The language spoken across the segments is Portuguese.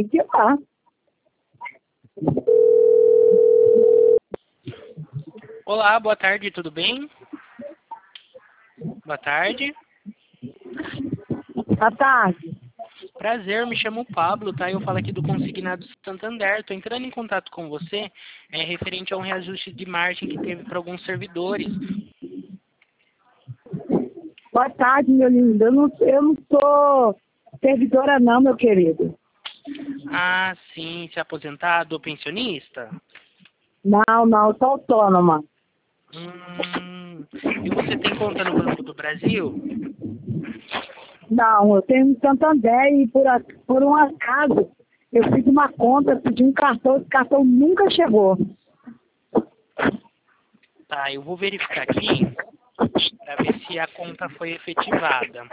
tem que ir lá. Olá, boa tarde, tudo bem? Boa tarde. Boa tarde. Prazer, me chamo Pablo, tá? Eu falo aqui do Consignado Santander. Tô entrando em contato com você, referente a um reajuste de margem que teve para alguns servidores. Boa tarde, meu lindo. Eu não sou servidora não, meu querido. Ah, sim, se aposentado ou pensionista? Não, eu sou autônoma. E você tem conta no Banco do Brasil? Não, eu tenho um Santander e por um acaso eu fiz uma conta, pedi um cartão, esse cartão nunca chegou. Tá, eu vou verificar aqui para ver se a conta foi efetivada.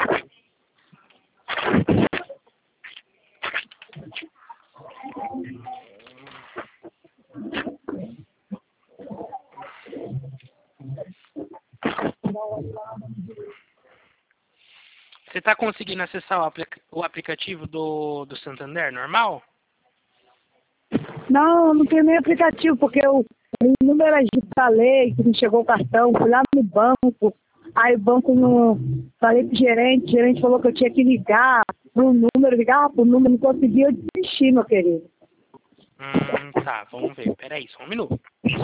Você está conseguindo acessar o aplicativo do Santander normal? Não, eu não tenho nem aplicativo, porque o número falei que não chegou o cartão, fui lá no banco, aí o banco não. Falei pro o gerente falou que eu tinha que ligar pro número, ligava pro número, não conseguia, eu desisti, meu querido. Tá, vamos ver. Peraí, só um minuto.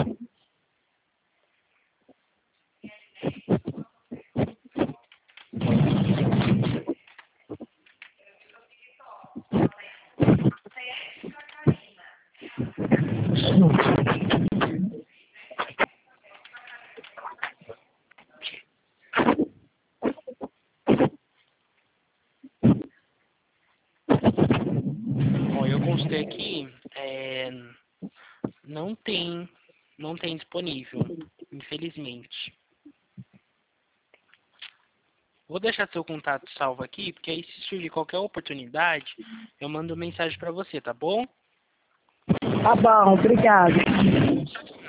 Bom, eu consultei aqui, não tem disponível, infelizmente. Vou deixar seu contato salvo aqui, porque aí se surgir qualquer oportunidade, eu mando mensagem para você, tá bom? Tá bom, obrigado.